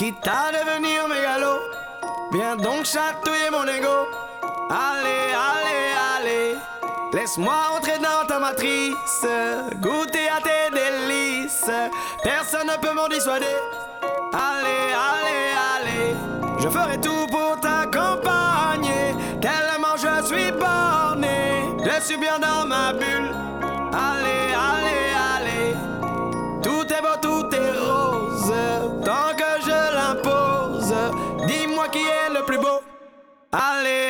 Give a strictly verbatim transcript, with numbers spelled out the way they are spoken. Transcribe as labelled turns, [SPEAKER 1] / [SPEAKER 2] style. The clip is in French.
[SPEAKER 1] quitte à devenir mégalo. Viens donc chatouiller mon ego. Allez, allez, allez, laisse-moi entrer dans ta matrice, goûter à tes délices. Personne ne peut m'en dissuader. Allez, allez, allez, je ferai tout pour t'accompagner. Tellement je suis borné, je suis bien dans ma bulle. Allez, allez, allez, tout est beau, tout est rose, tant que je l'impose. Dis-moi qui est le plus beau. Allez.